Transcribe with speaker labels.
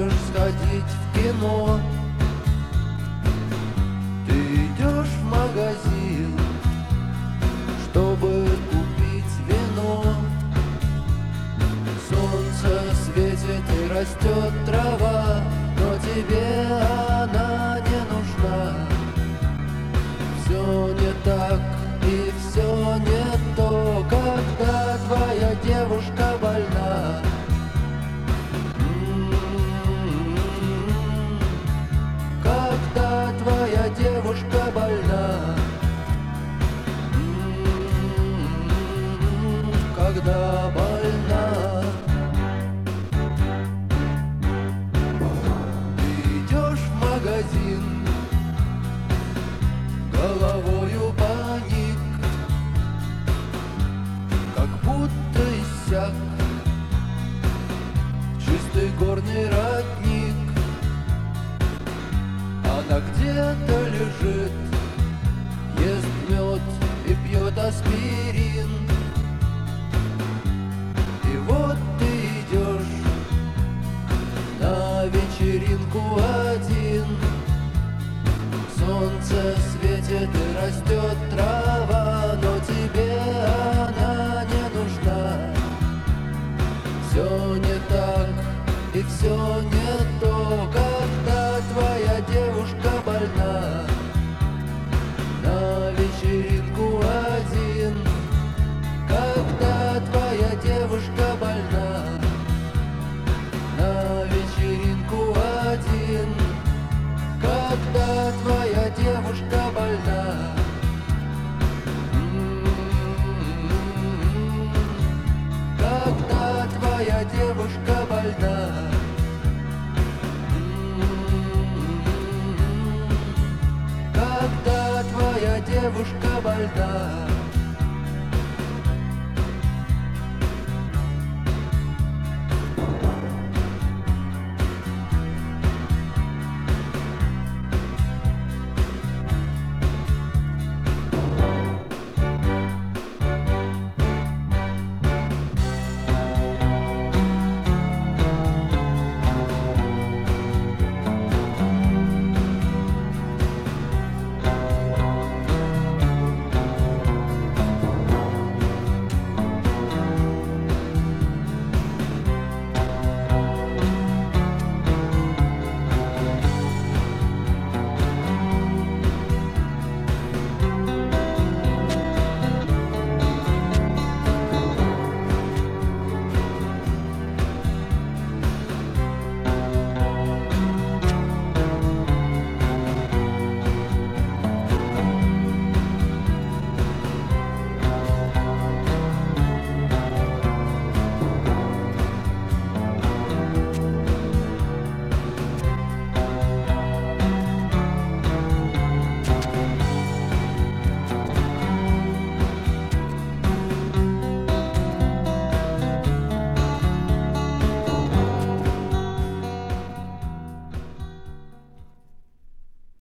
Speaker 1: хочешь сходить в кино. Ты идешь в магазин, чтобы купить вино. Солнце светит и растет трава, но тебе она не нужна. Все не так и все не то, когда твоя девушка больна. Когда твоя девушка больна. Когда больна. Ты идешь в магазин, головою паник, как будто иссяк чистый горный родник. Она где-то лежит, ест мед и пьет аспирин. И вот ты идешь на вечеринку один. Солнце светит и растет трава, но тебе она не нужна. Все не так и все не то, когда твоя девушка больна. На вечеринку один. Когда твоя девушка больна. На вечеринку один. Когда твоя девушка больна. Когда твоя девушка больна. Когда твоя девушка больна.